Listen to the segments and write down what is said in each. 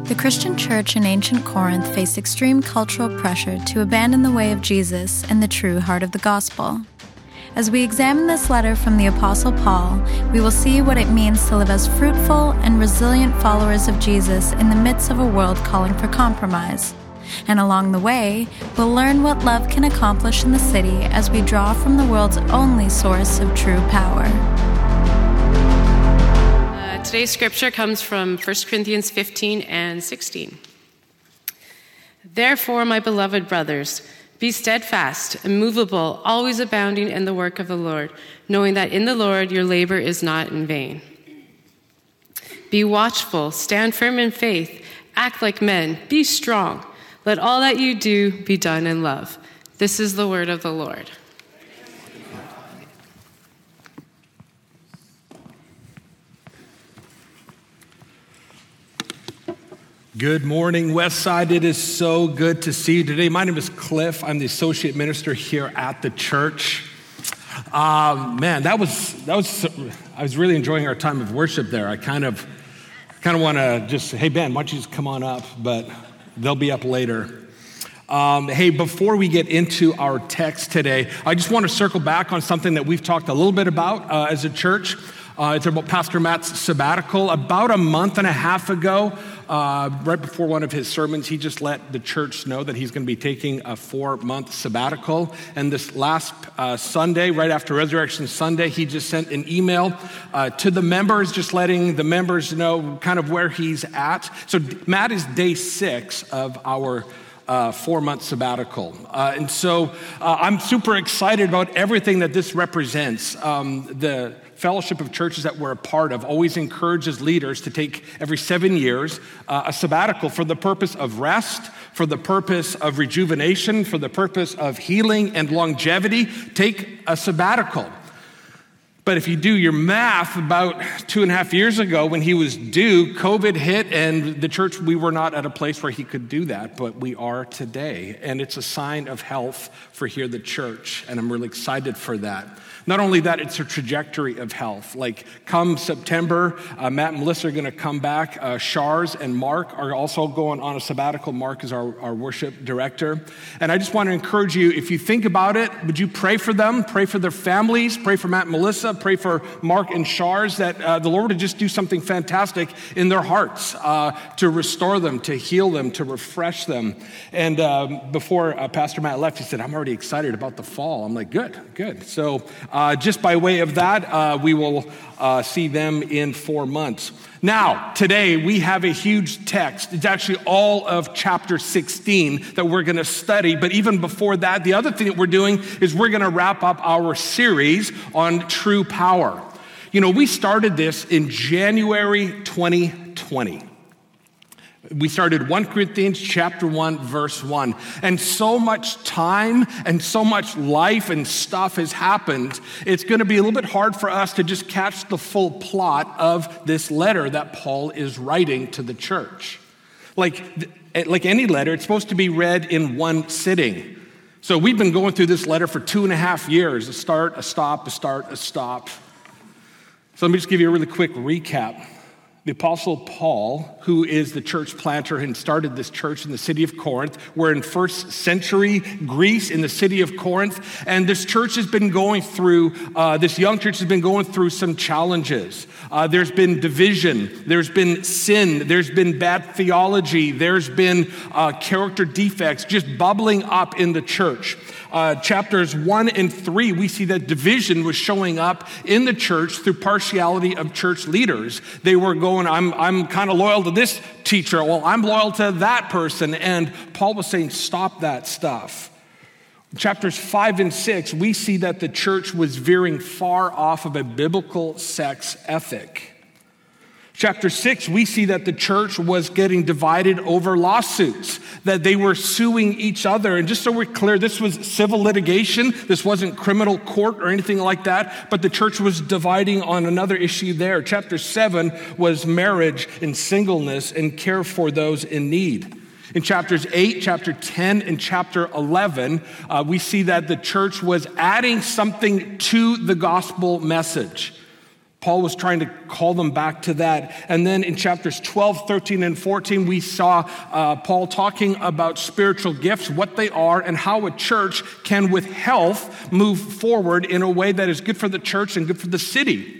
The Christian church in ancient Corinth faced extreme cultural pressure to abandon the way of Jesus and the true heart of the gospel. As we examine this letter from the Apostle Paul, we will see what it means to live as fruitful and resilient followers of Jesus in the midst of a world calling for compromise. And along the way, we'll learn what love can accomplish in the city as we draw from the world's only source of true power. Today's scripture comes from 1 Corinthians 15 and 16. Therefore, my beloved brothers, be steadfast, immovable, always abounding in the work of the Lord, knowing that in the Lord your labor is not in vain. Be watchful, stand firm in faith, act like men, be strong. Let all that you do be done in love. This is the word of the Lord. Good morning, Westside. It is so good to see you today. My name is Cliff. I'm the associate minister here at the church. I was really enjoying our time of worship there. I kind of want to just say, hey, Ben, why don't you just come on up? But they'll be up later. Before we get into our text today, I just want to circle back on something that we've talked a little bit about as a church. It's about Pastor Matt's sabbatical. About a month and a half ago, right before one of his sermons, he just let the church know that he's going to be taking a 4-month sabbatical. And this last Sunday, right after Resurrection Sunday, he just sent an email to the members, just letting the members know kind of where he's at. So Matt is day 6 of our 4-month sabbatical. And so I'm super excited about everything that this represents. The fellowship of churches that we're a part of always encourages leaders to take every 7 years a sabbatical for the purpose of rest, for the purpose of rejuvenation, for the purpose of healing and longevity. Take a sabbatical. But if you do your math, about 2.5 years ago when he was due, COVID hit, and the church, we were not at a place where he could do that, but we are today. And it's a sign of health for here, the church, and I'm really excited for that. Not only that, it's a trajectory of health. Like come September, Matt and Melissa are going to come back. Shars and Mark are also going on a sabbatical. Mark is our worship director. And I just want to encourage you, if you think about it, would you pray for them, pray for their families, pray for Matt and Melissa, pray for Mark and Shars, that the Lord would just do something fantastic in their hearts to restore them, to heal them, to refresh them. And before Pastor Matt left, he said, I'm already excited about the fall. I'm like, good. So just by way of that, we will see them in 4 months. Now, today we have a huge text. It's actually all of chapter 16 that we're going to study. But even before that, the other thing that we're doing is we're going to wrap up our series on true power. You know, we started this in January 2020. We started 1 Corinthians chapter 1, verse 1. And so much time and so much life and stuff has happened, it's going to be a little bit hard for us to just catch the full plot of this letter that Paul is writing to the church. Like any letter, it's supposed to be read in one sitting. So we've been going through this letter for 2.5 years. A start, a stop, a start, a stop. So let me just give you a really quick recap. The Apostle Paul, who is the church planter and started this church in the city of Corinth, we're in first century Greece in the city of Corinth, and this church has been going through, this young church has been going through some challenges. There's been division, there's been sin, there's been bad theology, there's been character defects just bubbling up in the church. Chapters 1 and 3, we see that division was showing up in the church through partiality of church leaders. They were going, I'm kind of loyal to this teacher. Well, I'm loyal to that person. And Paul was saying, stop that stuff. Chapters 5 and 6, we see that the church was veering far off of a biblical sex ethic. Chapter 6, we see that the church was getting divided over lawsuits, that they were suing each other. And just so we're clear, this was civil litigation. This wasn't criminal court or anything like that, but the church was dividing on another issue there. Chapter 7 was marriage and singleness and care for those in need. In chapters 8, chapter 10, and chapter 11, we see that the church was adding something to the gospel message. Paul was trying to call them back to that. And then in chapters 12, 13, and 14, we saw Paul talking about spiritual gifts, what they are, and how a church can, with health, move forward in a way that is good for the church and good for the city.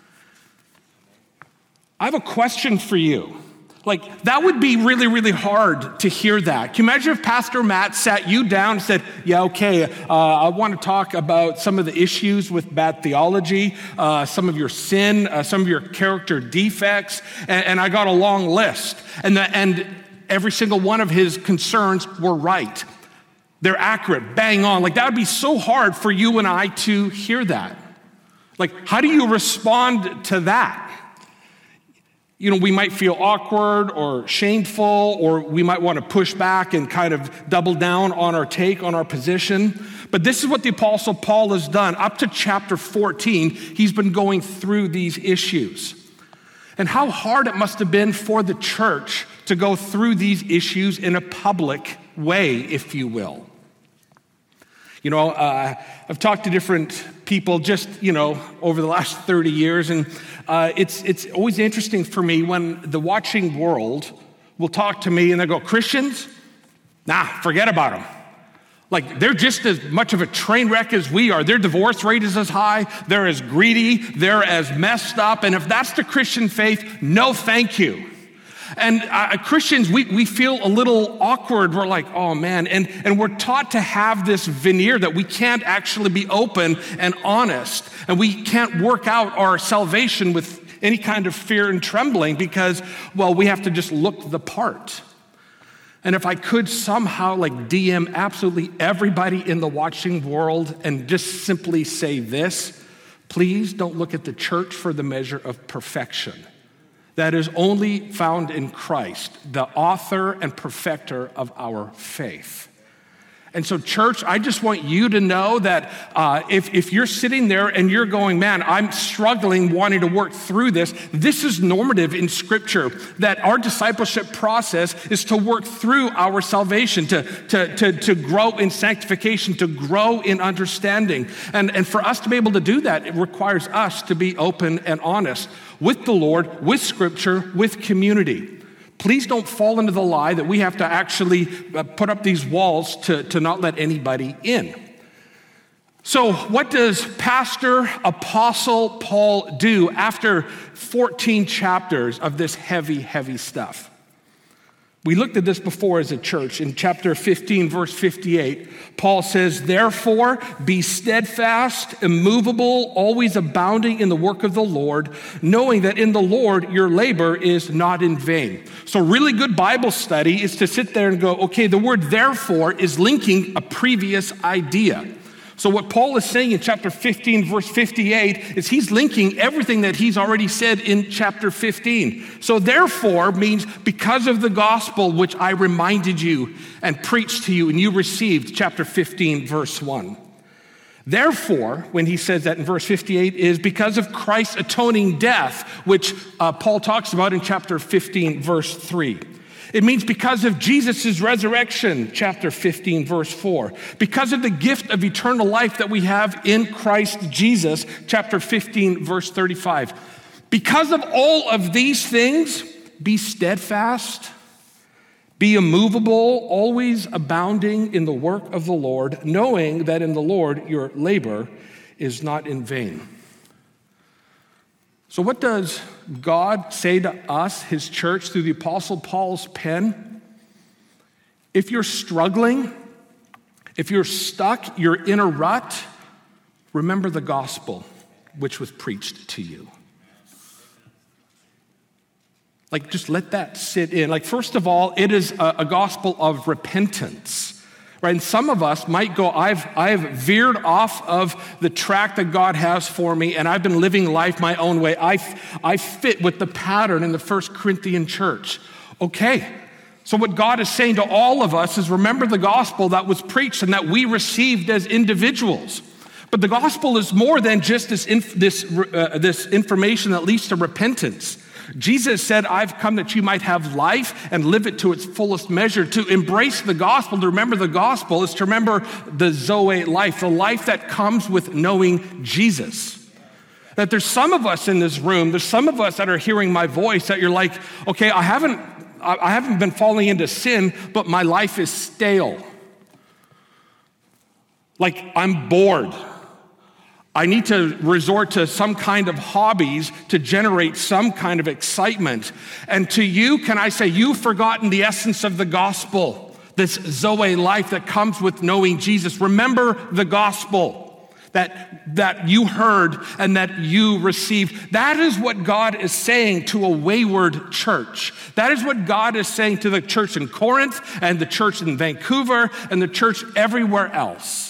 I have a question for you. Like, that would be really, really hard to hear that. Can you imagine if Pastor Matt sat you down and said, yeah, okay, I want to talk about some of the issues with bad theology, some of your sin, some of your character defects, and I got a long list. And every single one of his concerns were right. They're accurate, bang on. Like, that would be so hard for you and I to hear that. Like, how do you respond to that? You know, we might feel awkward or shameful, or we might want to push back and kind of double down on our take, on our position. But this is what the Apostle Paul has done. Up to chapter 14, he's been going through these issues. And how hard it must have been for the church to go through these issues in a public way, if you will. You know, I've talked to different people just, over the last 30 years, and it's always interesting for me when the watching world will talk to me and they go, Christians? Nah, forget about them. Like, they're just as much of a train wreck as we are. Their divorce rate is as high, they're as greedy, they're as messed up, and if that's the Christian faith, no thank you. And Christians, we feel a little awkward. We're like, oh man, and we're taught to have this veneer that we can't actually be open and honest, and we can't work out our salvation with any kind of fear and trembling because, well, we have to just look the part. And if I could somehow DM absolutely everybody in the watching world and just simply say this, please don't look at the church for the measure of perfection. That is only found in Christ, the author and perfecter of our faith. And so, church, I just want you to know that if you're sitting there and you're going, man, I'm struggling, wanting to work through this, this is normative in Scripture, that our discipleship process is to work through our salvation, to grow in sanctification, to grow in understanding. And for us to be able to do that, it requires us to be open and honest with the Lord, with Scripture, with community. Please don't fall into the lie that we have to actually put up these walls to not let anybody in. So what does Pastor Apostle Paul do after 14 chapters of this heavy, heavy stuff? We looked at this before as a church. In chapter 15, verse 58, Paul says, therefore, be steadfast, immovable, always abounding in the work of the Lord, knowing that in the Lord your labor is not in vain. So really good Bible study is to sit there and go, okay, the word therefore is linking a previous idea. So what Paul is saying in chapter 15, verse 58, is he's linking everything that he's already said in chapter 15. So therefore means because of the gospel which I reminded you and preached to you and you received, chapter 15, verse 1. Therefore, when he says that in verse 58, is because of Christ's atoning death, which Paul talks about in chapter 15, verse 3. It means because of Jesus' resurrection, chapter 15, verse 4. Because of the gift of eternal life that we have in Christ Jesus, chapter 15, verse 35. Because of all of these things, be steadfast, be immovable, always abounding in the work of the Lord, knowing that in the Lord your labor is not in vain. So what does God say to us, his church, through the Apostle Paul's pen? If you're struggling, if you're stuck, you're in a rut, remember the gospel which was preached to you. Just let that sit in. First of all, it is a gospel of repentance. Right? And some of us might go, I've veered off of the track that God has for me, and I've been living life my own way. I fit with the pattern in the First Corinthian church. Okay, so what God is saying to all of us is remember the gospel that was preached and that we received as individuals. But the gospel is more than just this information that leads to repentance. Jesus said, I've come that you might have life and live it to its fullest measure. To embrace the gospel, to remember the gospel, is to remember the Zoe life, the life that comes with knowing Jesus. That there's some of us in this room, there's some of us that are hearing my voice that you're like, okay, I haven't been falling into sin, but my life is stale. Like, I'm bored. I need to resort to some kind of hobbies to generate some kind of excitement. And to you, can I say, you've forgotten the essence of the gospel, this Zoe life that comes with knowing Jesus. Remember the gospel that you heard and that you received. That is what God is saying to a wayward church. That is what God is saying to the church in Corinth and the church in Vancouver and the church everywhere else.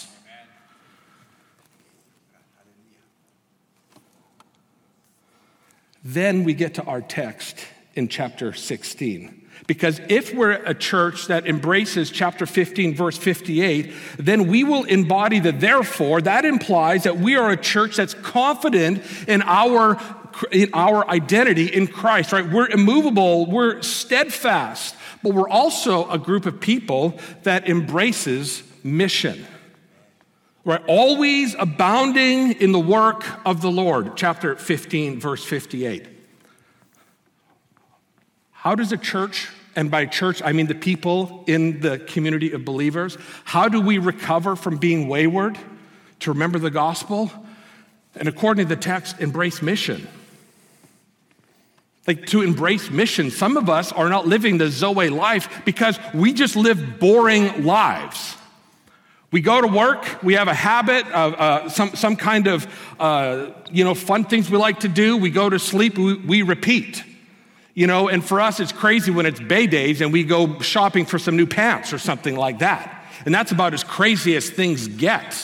Then we get to our text in chapter 16. Because if we're a church that embraces chapter 15, verse 58, then we will embody the therefore. That implies that we are a church that's confident in our identity in Christ, right? We're immovable, we're steadfast, but we're also a group of people that embraces mission. Right, always abounding in the work of the Lord, chapter 15, verse 58. How does a church, and by church I mean the people in the community of believers, how do we recover from being wayward to remember the gospel? And according to the text, embrace mission. Like, to embrace mission, some of us are not living the Zoe life because we just live boring lives. We go to work, we have a habit of some kind of fun things we like to do. We go to sleep, we repeat. And for us, it's crazy when it's Bay Days and we go shopping for some new pants or something like that. And that's about as crazy as things get.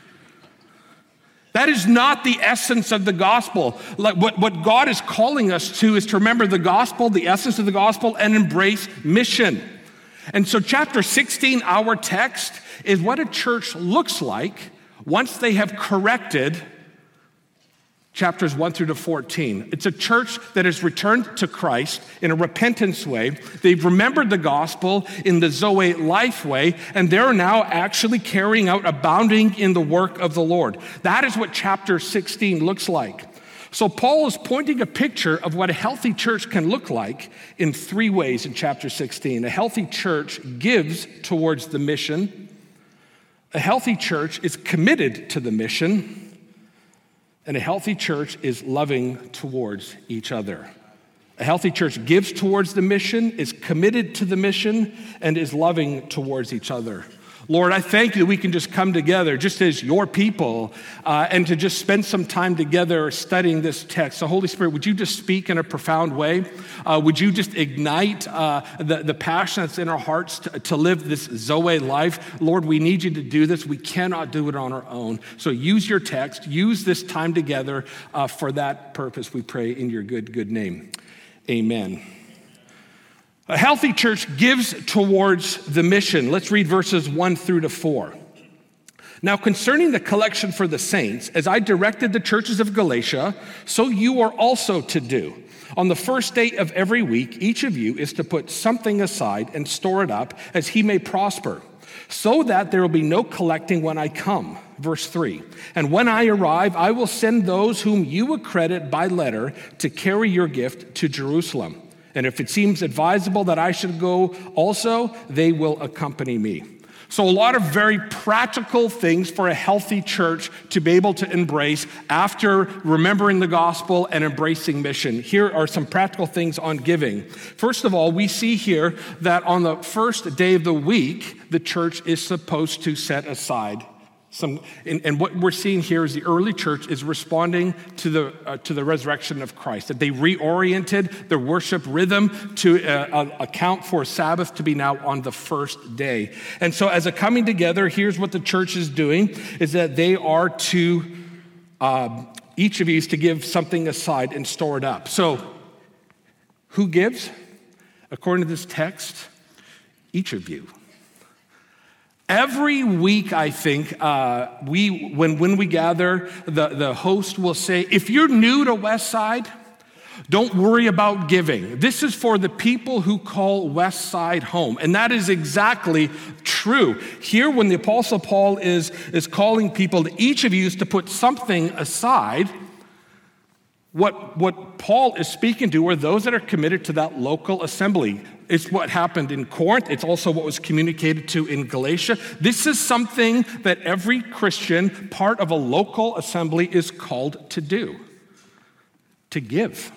That is not the essence of the gospel. Like, what God is calling us to is to remember the gospel, the essence of the gospel, and embrace mission. And so chapter 16, our text, is what a church looks like once they have corrected chapters 1 through to 14. It's a church that has returned to Christ in a repentance way. They've remembered the gospel in the Zoe life way, and they're now actually carrying out, abounding in the work of the Lord. That is what chapter 16 looks like. So Paul is pointing a picture of what a healthy church can look like in three ways in chapter 16. A healthy church gives towards the mission. A healthy church is committed to the mission. And a healthy church is loving towards each other. A healthy church gives towards the mission, is committed to the mission, and is loving towards each other. Lord, I thank you that we can just come together just as your people and to just spend some time together studying this text. So Holy Spirit, would you just speak in a profound way? Would you just ignite the passion that's in our hearts to live this Zoe life? Lord, we need you to do this. We cannot do it on our own. So use your text, use this time together for that purpose, we pray in your good name. Amen. A healthy church gives towards the mission. Let's read verses 1 through to 4. Now, concerning the collection for the saints, as I directed the churches of Galatia, so you are also to do. On the first day of every week, each of you is to put something aside and store it up as he may prosper, so that there will be no collecting when I come. Verse 3, and when I arrive, I will send those whom you accredit by letter to carry your gift to Jerusalem. And if it seems advisable that I should go also, they will accompany me. So a lot of very practical things for a healthy church to be able to embrace after remembering the gospel and embracing mission. Here are some practical things on giving. First of all, we see here that on the first day of the week, the church is supposed to set aside and what we're seeing here is the early church is responding to the resurrection of Christ, that they reoriented their worship rhythm to account for Sabbath to be now on the first day. And so as a coming together, here's what the church is doing, is that they are to, each of you is to give something aside and store it up. So who gives? According to this text, each of you. Every week, I think, when we gather, the host will say, if you're new to Westside, don't worry about giving. This is for the people who call Westside home. And that is exactly true. Here, when the Apostle Paul is calling people, each of you is to put something aside, What Paul is speaking to are those that are committed to that local assembly. It's what happened in Corinth. It's also what was communicated to in Galatia. This is something that every Christian, part of a local assembly, is called to do, to give.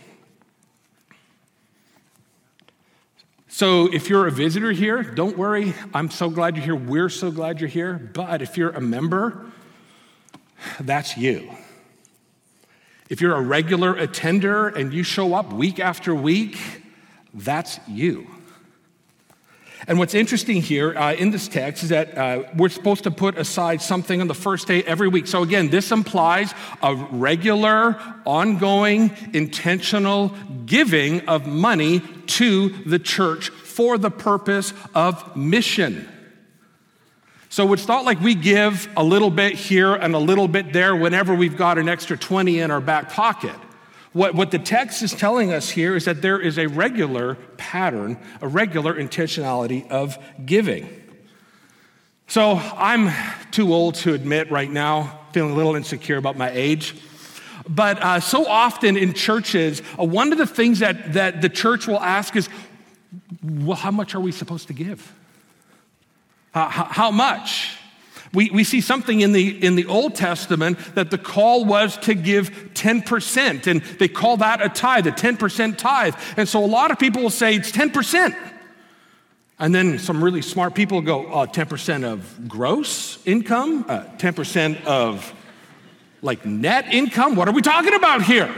So if you're a visitor here, don't worry. I'm so glad you're here. We're so glad you're here. But if you're a member, that's you. If you're a regular attender and you show up week after week, that's you. And what's interesting here in this text is that we're supposed to put aside something on the first day every week. So again, this implies a regular, ongoing, intentional giving of money to the church for the purpose of mission. So it's not like we give a little bit here and a little bit there whenever we've got an extra 20 in our back pocket. What the text is telling us here is that there is a regular pattern, a regular intentionality of giving. So I'm too old to admit right now, feeling a little insecure about my age. But so often in churches, one of the things that the church will ask is, well, how much are we supposed to give? How much? We see something in the Old Testament that the call was to give 10%, and they call that a tithe, a 10% tithe. And so a lot of people will say it's 10%. And then some really smart people go, 10% of gross income, 10% of like net income. What are we talking about here?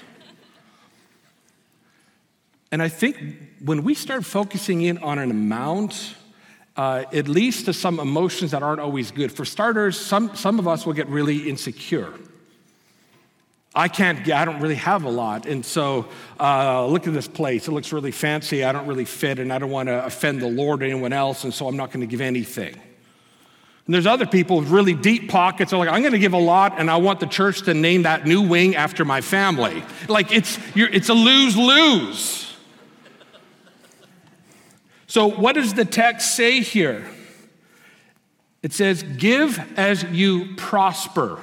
And I think when we start focusing in on an amount, it leads to some emotions that aren't always good. For starters, some of us will get really insecure. I don't really have a lot. And so look at this place. It looks really fancy. I don't really fit, and I don't want to offend the Lord or anyone else, and so I'm not going to give anything. And there's other people with really deep pockets. They're like, I'm going to give a lot, and I want the church to name that new wing after my family. Like, it's a lose-lose. So what does the text say here? It says, give as you prosper.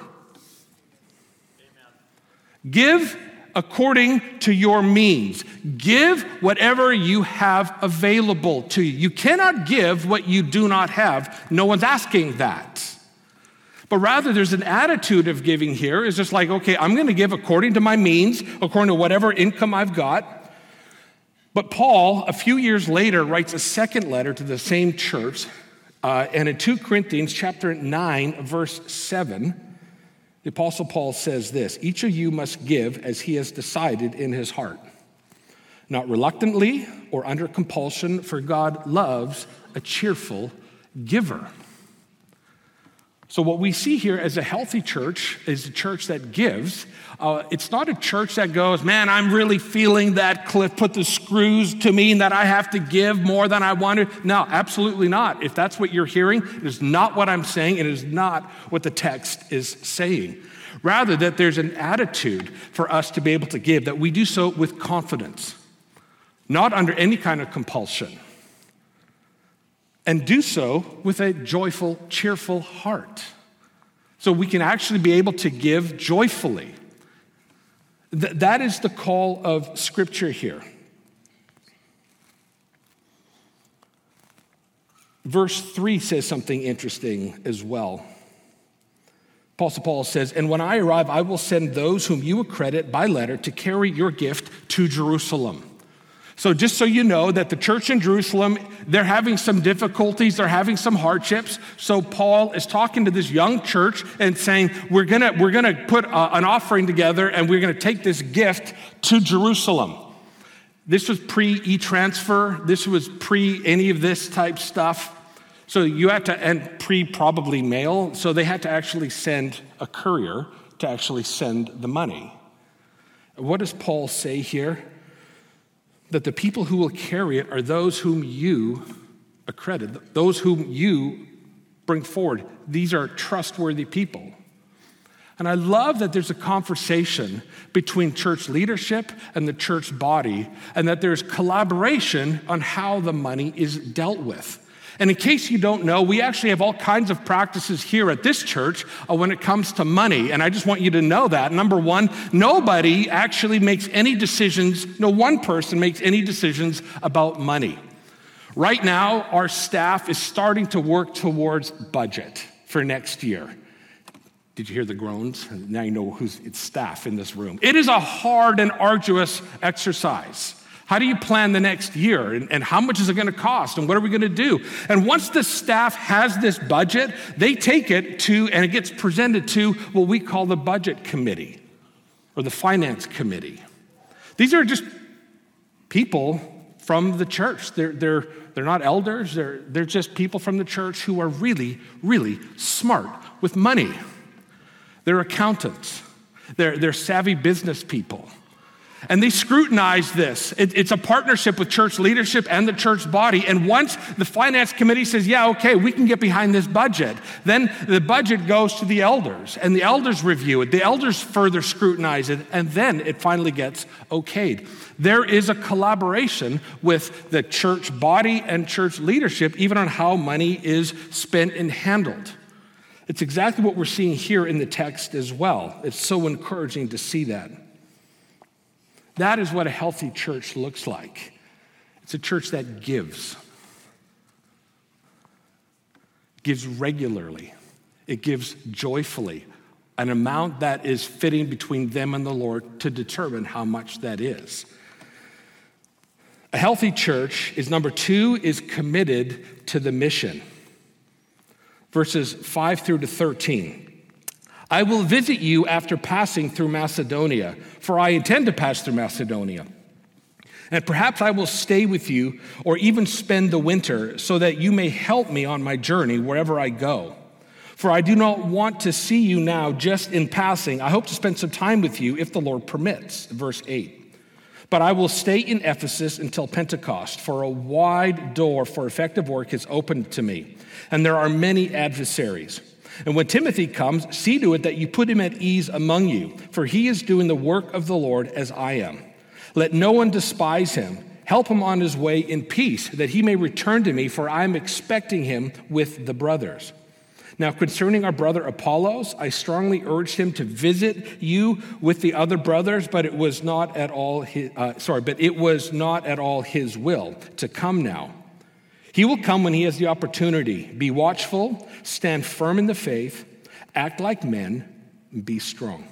Amen. Give according to your means. Give whatever you have available to you. You cannot give what you do not have. No one's asking that. But rather, there's an attitude of giving here. It's just like, okay, I'm going to give according to my means, according to whatever income I've got. But Paul, a few years later, writes a second letter to the same church. And in 2 Corinthians chapter 9, verse 7, the Apostle Paul says this, each of you must give as he has decided in his heart, not reluctantly or under compulsion, for God loves a cheerful giver. So what we see here as a healthy church is a church that gives. It's not a church that goes, man, I'm really feeling that Cliff put the screws to me and that I have to give more than I want to. No, absolutely not. If that's what you're hearing, it is not what I'm saying. It is not what the text is saying. Rather, that there's an attitude for us to be able to give, that we do so with confidence, not under any kind of compulsion, and do so with a joyful, cheerful heart. So we can actually be able to give joyfully. That is the call of Scripture here. Verse 3 says something interesting as well. Apostle Paul says, and when I arrive, I will send those whom you accredit by letter to carry your gift to Jerusalem. So just so you know that the church in Jerusalem, they're having some difficulties, they're having some hardships. So Paul is talking to this young church and saying, we're gonna put an offering together and we're gonna take this gift to Jerusalem. This was pre-e-transfer. This was pre any of this type stuff. So you had to, and pre-probably mail. So they had to actually send a courier to actually send the money. What does Paul say here? That the people who will carry it are those whom you accredit, those whom you bring forward. These are trustworthy people. And I love that there's a conversation between church leadership and the church body, and that there's collaboration on how the money is dealt with. And in case you don't know, we actually have all kinds of practices here at this church when it comes to money. And I just want you to know that. Number one, nobody actually makes any decisions, no one person makes any decisions about money. Right now, our staff is starting to work towards budget for next year. Did you hear the groans? Now you know it's staff in this room. It is a hard and arduous exercise. How do you plan the next year? And how much is it going to cost? And what are we going to do? And once the staff has this budget, they take it to, and it gets presented to what we call the budget committee or the finance committee. These are just people from the church. They're not elders. They're just people from the church who are really, really smart with money. They're accountants. They're savvy business people. And they scrutinize this. It's a partnership with church leadership and the church body. And once the finance committee says, yeah, okay, we can get behind this budget, then the budget goes to the elders, and the elders review it. The elders further scrutinize it, and then it finally gets okayed. There is a collaboration with the church body and church leadership, even on how money is spent and handled. It's exactly what we're seeing here in the text as well. It's so encouraging to see that. That is what a healthy church looks like. It's a church that gives regularly. It gives joyfully, an amount that is fitting between them and the Lord to determine how much that is. A healthy church is, number two, is committed to the mission. Verses 5 through to 13. I will visit you after passing through Macedonia, for I intend to pass through Macedonia. And perhaps I will stay with you or even spend the winter so that you may help me on my journey wherever I go. For I do not want to see you now just in passing. I hope to spend some time with you if the Lord permits. Verse 8. But I will stay in Ephesus until Pentecost, for a wide door for effective work is opened to me, and there are many adversaries. And when Timothy comes, see to it that you put him at ease among you, for he is doing the work of the Lord as I am. Let no one despise him. Help him on his way in peace, that he may return to me, for I am expecting him with the brothers. Now, concerning our brother Apollos, I strongly urged him to visit you with the other brothers, but it was not at all his will to come now. He will come when he has the opportunity. Be watchful, stand firm in the faith, act like men, and be strong.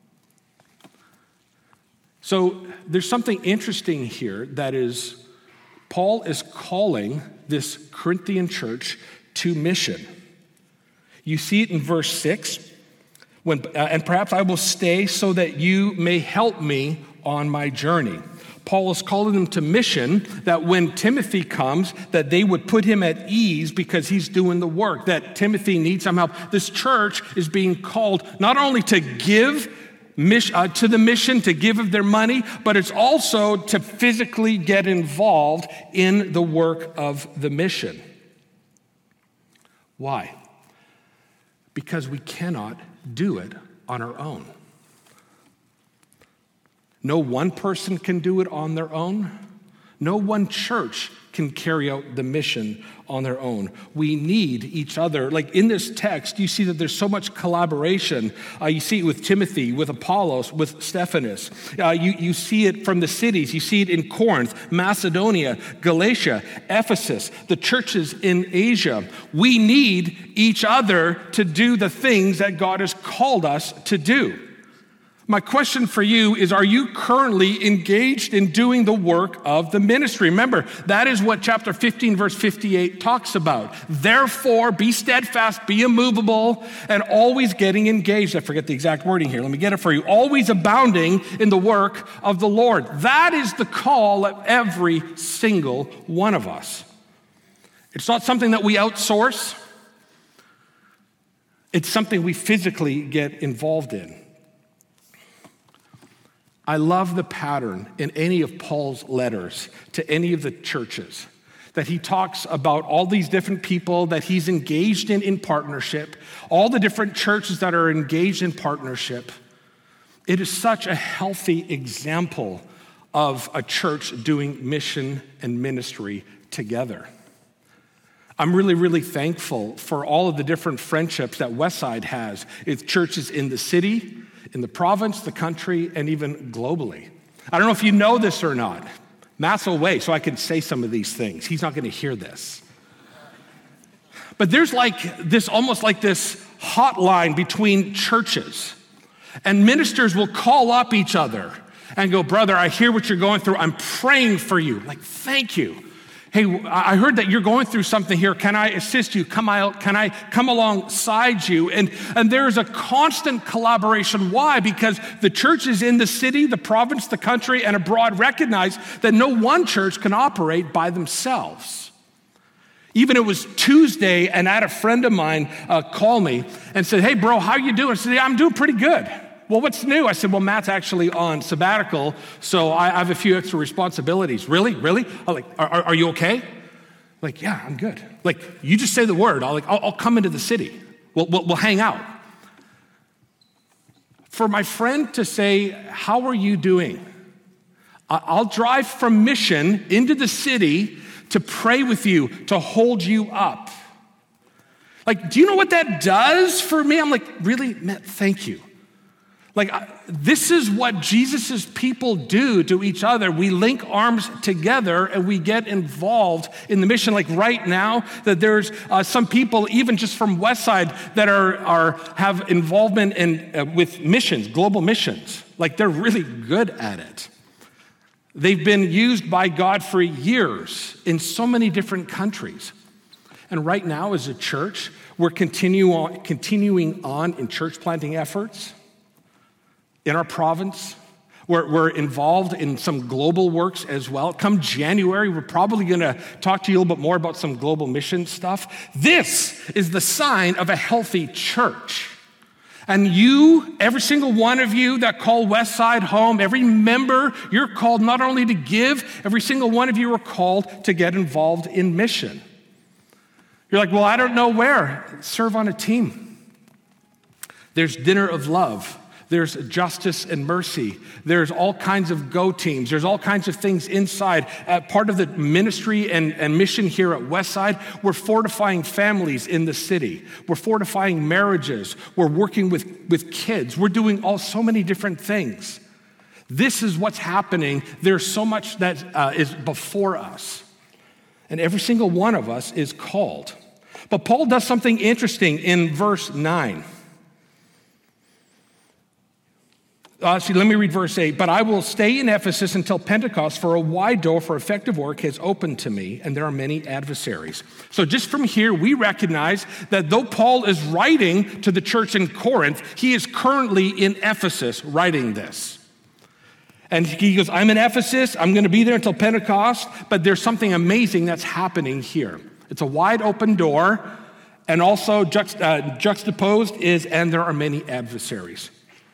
So there's something interesting here that is, Paul is calling this Corinthian church to mission. You see it in verse 6, and perhaps I will stay so that you may help me on my journey. Paul is calling them to mission, that when Timothy comes, that they would put him at ease because he's doing the work, that Timothy needs some help. This church is being called not only to give to the mission, to give of their money, but it's also to physically get involved in the work of the mission. Why? Because we cannot do it on our own. No one person can do it on their own. No one church can carry out the mission on their own. We need each other. Like in this text, you see that there's so much collaboration. You see it with Timothy, with Apollos, with Stephanas. You see it from the cities. You see it in Corinth, Macedonia, Galatia, Ephesus, the churches in Asia. We need each other to do the things that God has called us to do. My question for you is, are you currently engaged in doing the work of the ministry? Remember, that is what chapter 15, verse 58 talks about. Therefore, be steadfast, be immovable, and always getting engaged. I forget the exact wording here. Let me get it for you. Always abounding in the work of the Lord. That is the call of every single one of us. It's not something that we outsource. It's something we physically get involved in. I love the pattern in any of Paul's letters to any of the churches, that he talks about all these different people that he's engaged in partnership, all the different churches that are engaged in partnership. It is such a healthy example of a church doing mission and ministry together. I'm really, really thankful for all of the different friendships that Westside has. It's churches in the city, in the province, the country, and even globally. I don't know if you know this or not. Matt's away, so I can say some of these things. He's not going to hear this. But there's almost like this hotline between churches. And ministers will call up each other and go, brother, I hear what you're going through. I'm praying for you. Like, thank you. Hey, I heard that you're going through something here. Can I assist you? Can I come alongside you? And there's a constant collaboration. Why? Because the churches in the city, the province, the country, and abroad recognize that no one church can operate by themselves. Even it was Tuesday, and I had a friend of mine call me and said, hey, bro, how you doing? I said, yeah, I'm doing pretty good. Well, what's new? I said, well, Matt's actually on sabbatical, so I have a few extra responsibilities. Really? I'm like, are you okay? Like, yeah, I'm good. Like, you just say the word. I'll come into the city. We'll hang out. For my friend to say, how are you doing? I'll drive from Mission into the city to pray with you, to hold you up. Like, do you know what that does for me? I'm like, really, Matt, thank you. Like, this is what Jesus' people do to each other. We link arms together and we get involved in the mission. Like right now, that there's some people, even just from Westside, that have involvement in with missions, global missions. Like they're really good at it. They've been used by God for years in so many different countries. And right now, as a church, we're continuing on in church planting efforts. In our province, we're involved in some global works as well. Come January, we're probably going to talk to you a little bit more about some global mission stuff. This is the sign of a healthy church. And you, every single one of you that call Westside home, every member, you're called not only to give, every single one of you are called to get involved in mission. You're like, well, I don't know where. Serve on a team. There's Dinner of Love. There's Justice and Mercy. There's all kinds of go teams. There's all kinds of things inside. Part of the ministry and mission here at Westside, we're fortifying families in the city. We're fortifying marriages. We're working with kids. We're doing so many different things. This is what's happening. There's so much that is before us. And every single one of us is called. But Paul does something interesting in verse 9. Let me read verse 8. But I will stay in Ephesus until Pentecost, for a wide door for effective work has opened to me, and there are many adversaries. So just from here, we recognize that though Paul is writing to the church in Corinth, he is currently in Ephesus writing this. And he goes, I'm in Ephesus. I'm going to be there until Pentecost, but there's something amazing that's happening here. It's a wide open door, and also juxtaposed is, and there are many adversaries.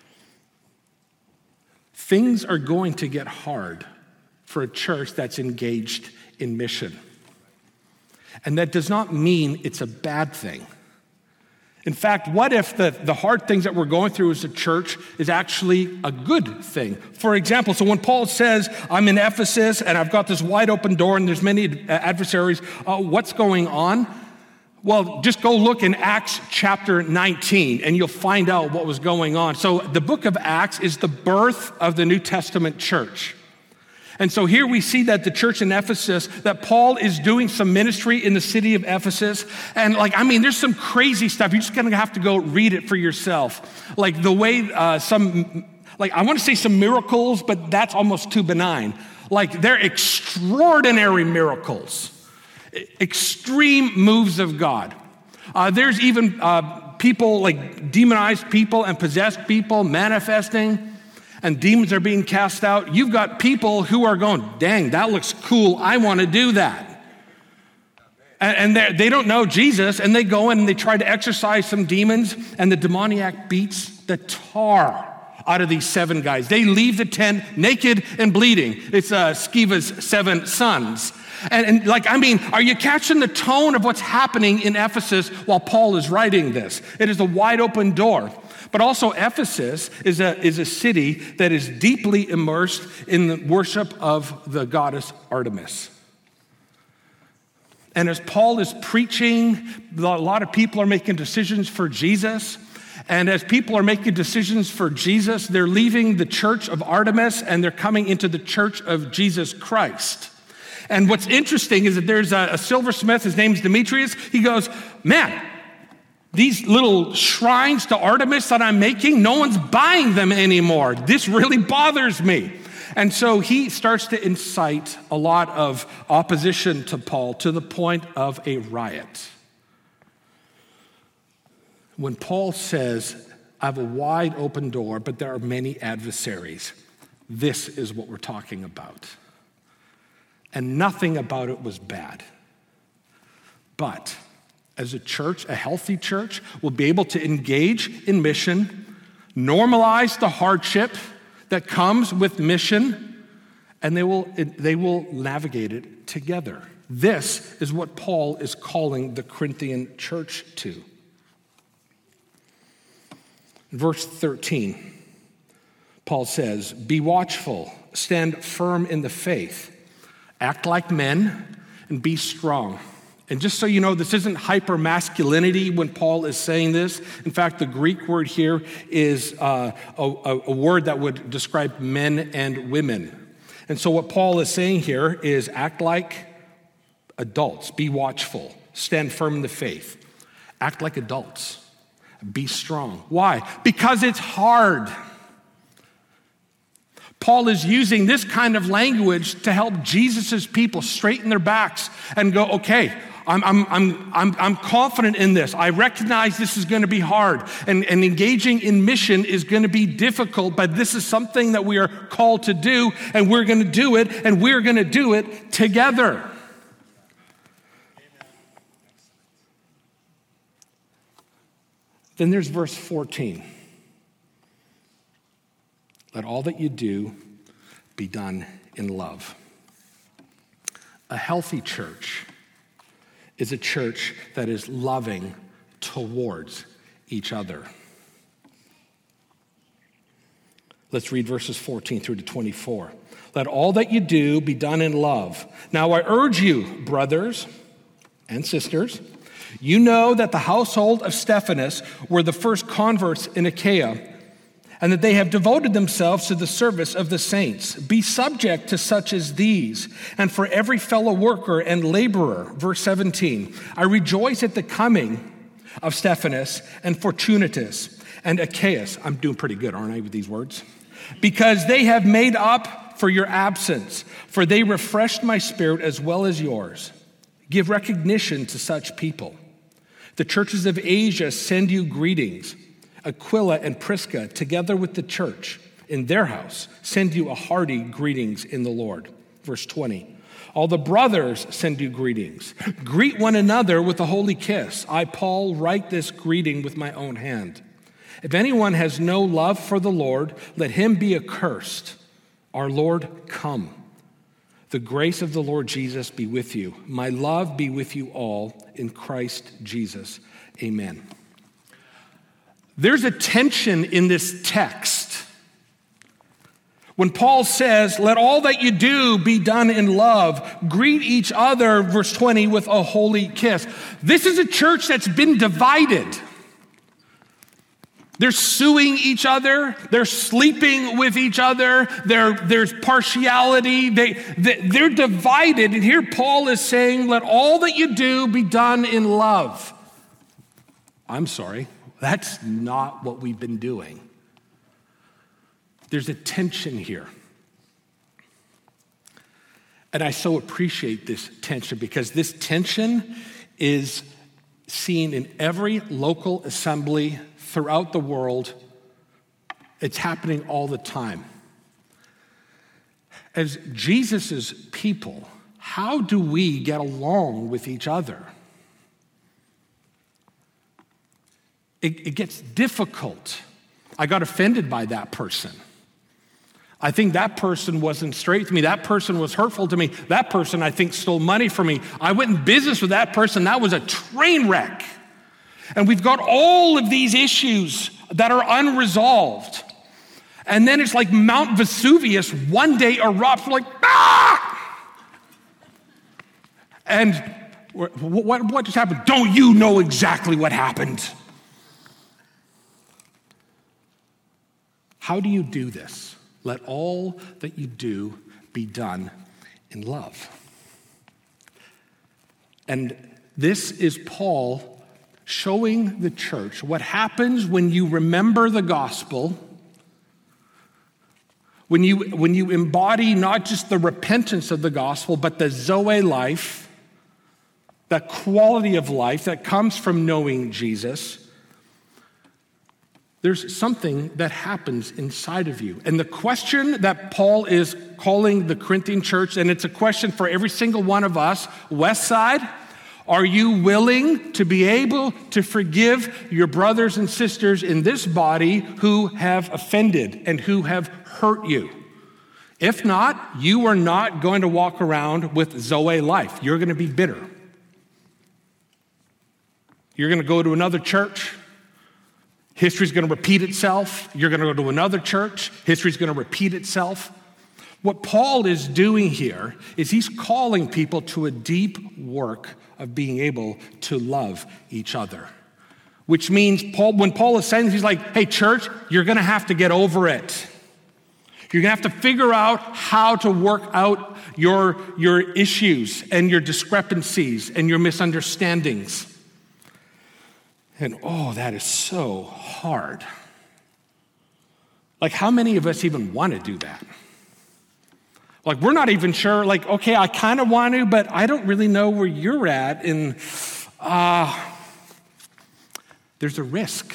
Things are going to get hard for a church that's engaged in mission. And that does not mean it's a bad thing. In fact, what if the hard things that we're going through as a church is actually a good thing? For example, so when Paul says, I'm in Ephesus and I've got this wide open door and there's many adversaries, what's going on? Well, just go look in Acts chapter 19 and you'll find out what was going on. So the book of Acts is the birth of the New Testament church. And so here we see that the church in Ephesus, that Paul is doing some ministry in the city of Ephesus. And there's some crazy stuff. You're just going to have to go read it for yourself. Like the way I want to say some miracles, but that's almost too benign. Like they're extraordinary miracles. Extreme moves of God. There's even people like demonized people and possessed people manifesting, and demons are being cast out. You've got people who are going, dang, that looks cool. I want to do that. And they don't know Jesus, and they go in and they try to exorcise some demons, and the demoniac beats the tar out of these 7 guys. They leave the tent naked and bleeding. It's Skeva's 7 sons. And are you catching the tone of what's happening in Ephesus while Paul is writing this? It is a wide open door. But also Ephesus is a city that is deeply immersed in the worship of the goddess Artemis. And as Paul is preaching, a lot of people are making decisions for Jesus. And as people are making decisions for Jesus, they're leaving the church of Artemis and they're coming into the church of Jesus Christ. And what's interesting is that there's a silversmith, his name's Demetrius. He goes, man, these little shrines to Artemis that I'm making, no one's buying them anymore. This really bothers me. And so he starts to incite a lot of opposition to Paul to the point of a riot. When Paul says, I have a wide open door, but there are many adversaries, this is what we're talking about. And nothing about it was bad. But as a church, a healthy church, will be able to engage in mission, normalize the hardship that comes with mission, and they will navigate it together. This is what Paul is calling the Corinthian church to. In verse 13, Paul says, be watchful, stand firm in the faith, act like men, and be strong. And just so you know, this isn't hyper-masculinity when Paul is saying this. In fact, the Greek word here is a word that would describe men and women. And so what Paul is saying here is act like adults, be watchful, stand firm in the faith, act like adults, be strong. Why? Because it's hard. Paul is using this kind of language to help Jesus' people straighten their backs and go, okay, I'm confident in this. I recognize this is going to be hard, and engaging in mission is going to be difficult, but this is something that we are called to do, and we're going to do it, and we're going to do it together. Then there's verse 14. Let all that you do be done in love. A healthy church is a church that is loving towards each other. Let's read verses 14 through to 24. Let all that you do be done in love. Now I urge you, brothers and sisters, you know that the household of Stephanas were the first converts in Achaia, and that they have devoted themselves to the service of the saints. Be subject to such as these, and for every fellow worker and laborer. Verse 17, I rejoice at the coming of Stephanas and Fortunatus and Achaeus. I'm doing pretty good, aren't I, with these words? Because they have made up for your absence, for they refreshed my spirit as well as yours. Give recognition to such people. The churches of Asia send you greetings. Aquila and Prisca, together with the church in their house, send you a hearty greetings in the Lord. Verse 20, all the brothers send you greetings. Greet one another with a holy kiss. I, Paul, write this greeting with my own hand. If anyone has no love for the Lord, let him be accursed. Our Lord, come. The grace of the Lord Jesus be with you. My love be with you all in Christ Jesus. Amen. There's a tension in this text. When Paul says, let all that you do be done in love, greet each other, verse 20, with a holy kiss. This is a church that's been divided. They're suing each other. They're sleeping with each other. There's partiality. They're divided. And here Paul is saying, let all that you do be done in love. I'm sorry. That's not what we've been doing. There's a tension here. And I so appreciate this tension because this tension is seen in every local assembly throughout the world. It's happening all the time. As Jesus' people, how do we get along with each other? It gets difficult. I got offended by that person. I think that person wasn't straight with me. That person was hurtful to me. That person, I think, stole money from me. I went in business with that person. That was a train wreck. And we've got all of these issues that are unresolved. And then it's like Mount Vesuvius one day erupts. We're like, ah! And what just happened? Don't you know exactly what happened? How do you do this? Let all that you do be done in love. And this is Paul showing the church what happens when you remember the gospel, when you embody not just the repentance of the gospel, but the Zoe life, that quality of life that comes from knowing Jesus. There's something that happens inside of you. And the question that Paul is calling the Corinthian church, and it's a question for every single one of us, Westside, are you willing to be able to forgive your brothers and sisters in this body who have offended and who have hurt you? If not, you are not going to walk around with Zoe life. You're going to be bitter. You're going to go to another church. History's going to repeat itself. You're going to go to another church. History's going to repeat itself. What Paul is doing here is he's calling people to a deep work of being able to love each other. Which means when Paul is saying, he's like, hey, church, you're going to have to get over it. You're going to have to figure out how to work out your issues and your discrepancies and your misunderstandings. And that is so hard. Like, how many of us even want to do that? Like, we're not even sure, like, okay, I kind of want to, but I don't really know where you're at. And there's a risk.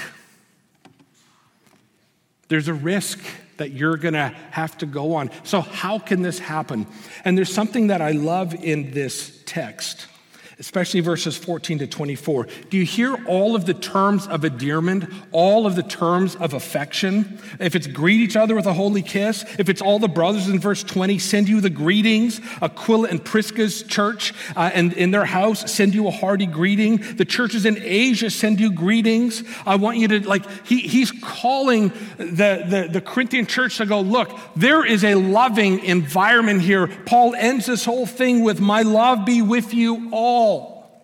There's a risk that you're going to have to go on. So how can this happen? And there's something that I love in this text, especially verses 14 to 24. Do you hear all of the terms of endearment, all of the terms of affection? If it's greet each other with a holy kiss, if it's all the brothers in verse 20, send you the greetings. Aquila and Prisca's church and in their house send you a hearty greeting. The churches in Asia send you greetings. I want you to, he's calling the Corinthian church to go, look, there is a loving environment here. Paul ends this whole thing with, my love be with you all.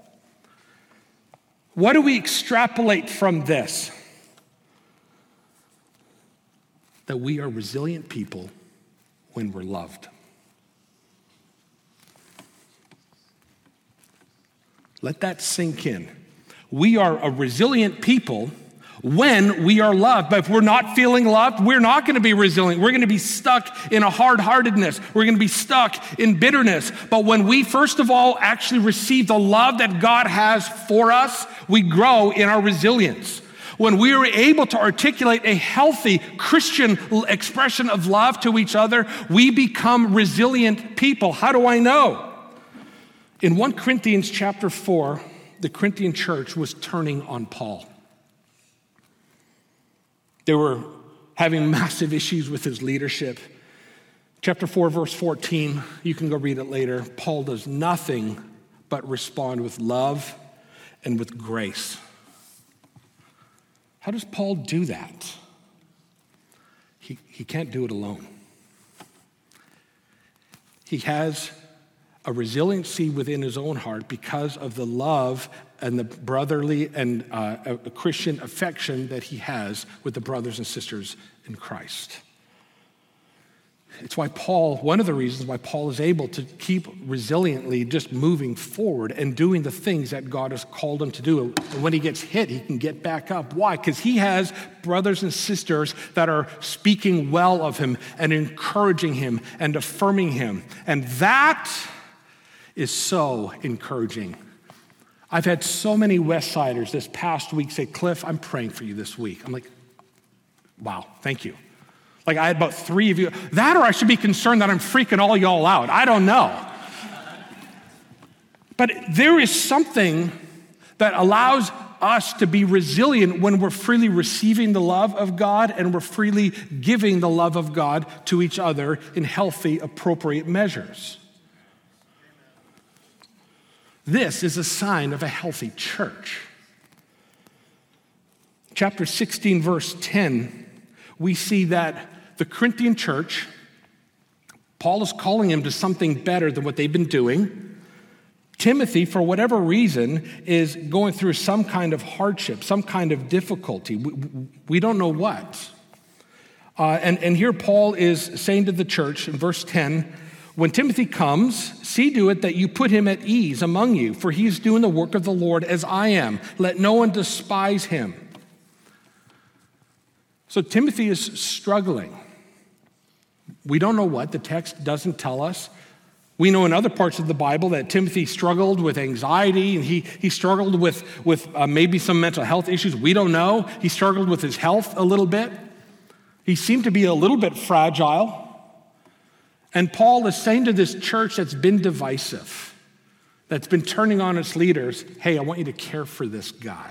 What do we extrapolate from this? That we are resilient people when we're loved. Let that sink in. We are a resilient people when we are loved. But if we're not feeling loved, we're not going to be resilient. We're going to be stuck in a hard-heartedness. We're going to be stuck in bitterness. But when we, first of all, actually receive the love that God has for us, we grow in our resilience. When we are able to articulate a healthy Christian expression of love to each other, we become resilient people. How do I know? In 1 Corinthians chapter 4, the Corinthian church was turning on Paul. They were having massive issues with his leadership. Chapter 4, verse 14, you can go read it later. Paul does nothing but respond with love and with grace. How does Paul do that? He can't do it alone. He has a resiliency within his own heart because of the love and the brotherly and a Christian affection that he has with the brothers and sisters in Christ. It's why one of the reasons why Paul is able to keep resiliently just moving forward and doing the things that God has called him to do. And when he gets hit, he can get back up. Why? Because he has brothers and sisters that are speaking well of him and encouraging him and affirming him. And that is so encouraging. I've had so many Westsiders this past week say, Cliff, I'm praying for you this week. I'm like, wow, thank you. Like I had about 3 of you. That or I should be concerned that I'm freaking all y'all out. I don't know. But there is something that allows us to be resilient when we're freely receiving the love of God and we're freely giving the love of God to each other in healthy, appropriate measures. This is a sign of a healthy church. Chapter 16, verse 10, we see that the Corinthian church, Paul is calling them to something better than what they've been doing. Timothy, for whatever reason, is going through some kind of hardship, some kind of difficulty. We don't know what. And here Paul is saying to the church in verse 10, when Timothy comes, see to it that you put him at ease among you, for he is doing the work of the Lord as I am. Let no one despise him. So Timothy is struggling. We don't know what. The text doesn't tell us. We know in other parts of the Bible that Timothy struggled with anxiety, and he struggled with maybe some mental health issues. We don't know. He struggled with his health a little bit. He seemed to be a little bit fragile. And Paul is saying to this church that's been divisive, that's been turning on its leaders, hey, I want you to care for this guy.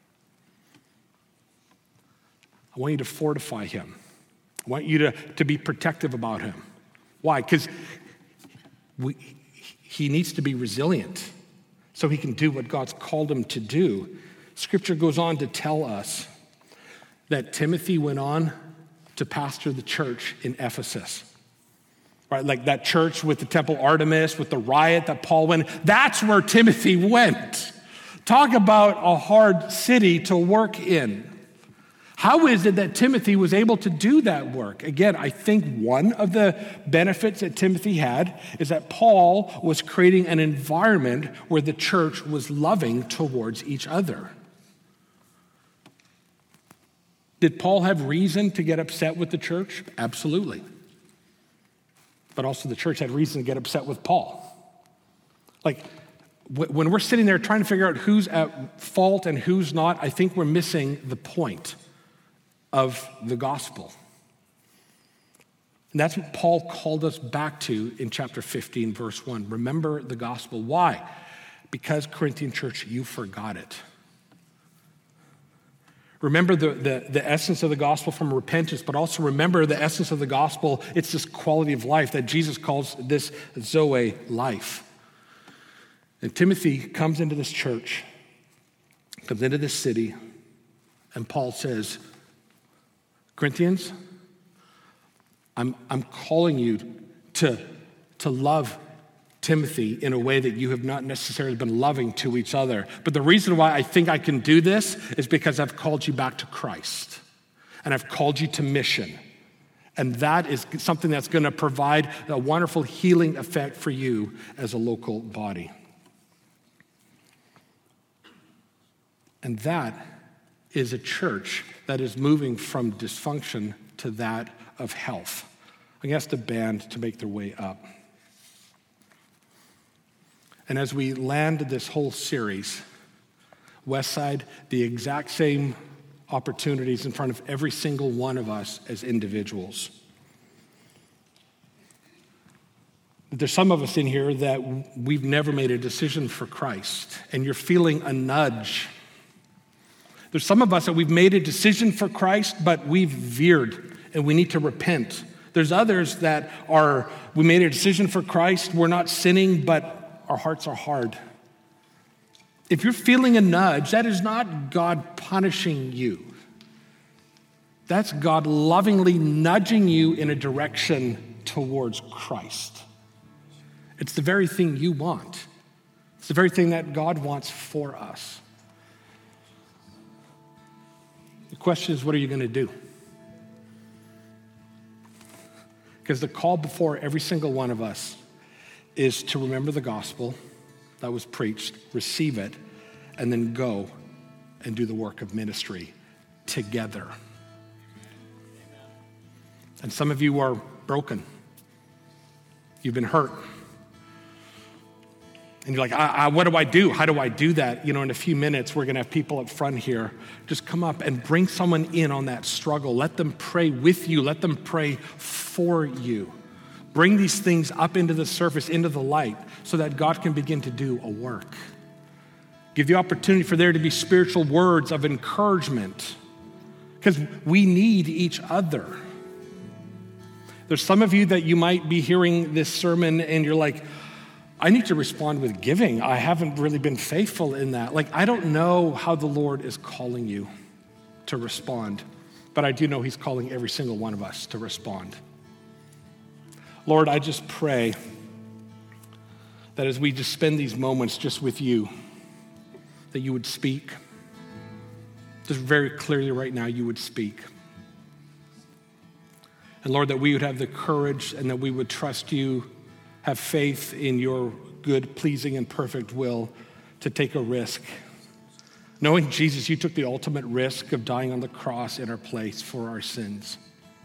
I want you to fortify him. I want you to be protective about him. Why? Because he needs to be resilient so he can do what God's called him to do. Scripture goes on to tell us that Timothy went on to pastor the church in Ephesus. Right, like that church with the temple Artemis, with the riot that Paul went. That's where Timothy went. Talk about a hard city to work in. How is it that Timothy was able to do that work? Again, I think one of the benefits that Timothy had is that Paul was creating an environment where the church was loving towards each other. Did Paul have reason to get upset with the church? Absolutely. But also the church had reason to get upset with Paul. Like, when we're sitting there trying to figure out who's at fault and who's not, I think we're missing the point of the gospel. And that's what Paul called us back to in chapter 15, verse 1. Remember the gospel. Why? Because, Corinthian church, you forgot it. Remember the essence of the gospel from repentance, but also remember the essence of the gospel. It's this quality of life that Jesus calls this Zoe life. And Timothy comes into this church, comes into this city, and Paul says, Corinthians, I'm calling you to love Timothy in a way that you have not necessarily been loving to each other. But the reason why I think I can do this is because I've called you back to Christ. And I've called you to mission. And that is something that's going to provide a wonderful healing effect for you as a local body. And that is a church that is moving from dysfunction to that of health. I'm going to ask the band to make their way up. And as we land this whole series, Westside, the exact same opportunities in front of every single one of us as individuals. There's some of us in here that we've never made a decision for Christ, and you're feeling a nudge. There's some of us that we've made a decision for Christ, but we've veered, and we need to repent. There's others that we made a decision for Christ, we're not sinning, but our hearts are hard. If you're feeling a nudge, that is not God punishing you. That's God lovingly nudging you in a direction towards Christ. It's the very thing you want. It's the very thing that God wants for us. The question is, what are you going to do? Because the call before every single one of us is to remember the gospel that was preached, receive it, and then go and do the work of ministry together. And some of you are broken. You've been hurt. And you're like, what do I do? How do I do that? In a few minutes, we're going to have people up front here. Just come up and bring someone in on that struggle. Let them pray with you. Let them pray for you. Bring these things up into the surface, into the light, so that God can begin to do a work. Give the opportunity for there to be spiritual words of encouragement, because we need each other. There's some of you that you might be hearing this sermon and you're like, I need to respond with giving. I haven't really been faithful in that. I don't know how the Lord is calling you to respond, but I do know He's calling every single one of us to respond. Lord, I just pray that as we just spend these moments just with you, that you would speak. Just very clearly right now, you would speak. And Lord, that we would have the courage and that we would trust you, have faith in your good, pleasing, and perfect will to take a risk. Knowing, Jesus, you took the ultimate risk of dying on the cross in our place for our sins.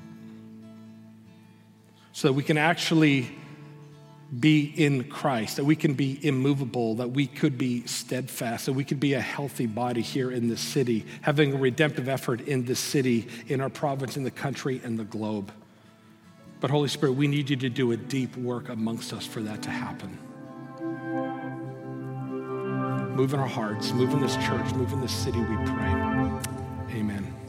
So that we can actually be in Christ, that we can be immovable, that we could be steadfast, that we could be a healthy body here in this city, having a redemptive effort in this city, in our province, in the country, and the globe. But Holy Spirit, we need you to do a deep work amongst us for that to happen. Move in our hearts, move in this church, move in this city, we pray. Amen.